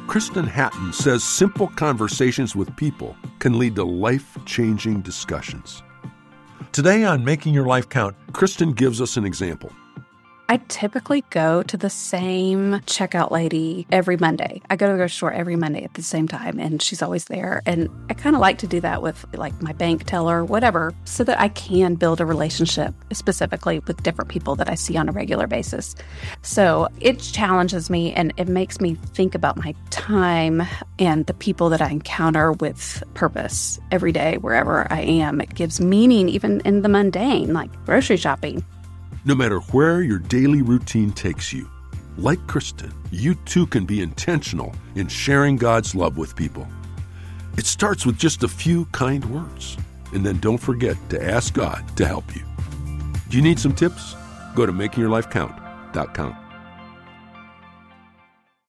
Kristen Hatton says simple conversations with people can lead to life-changing discussions. Today on Making Your Life Count, Kristen gives us an example. I typically go to the same checkout lady every Monday. I go to the grocery store every Monday at the same time, and she's always there. And I kind of like to do that with like my bank teller, whatever, so that I can build a relationship specifically with different people that I see on a regular basis. So it challenges me, and it makes me think about my time and the people that I encounter with purpose every day, wherever I am. It gives meaning even in the mundane, like grocery shopping. No matter where your daily routine takes you, like Kristen, you too can be intentional in sharing God's love with people. It starts with just a few kind words. And then don't forget to ask God to help you. Do you need some tips? Go to makingyourlifecount.com.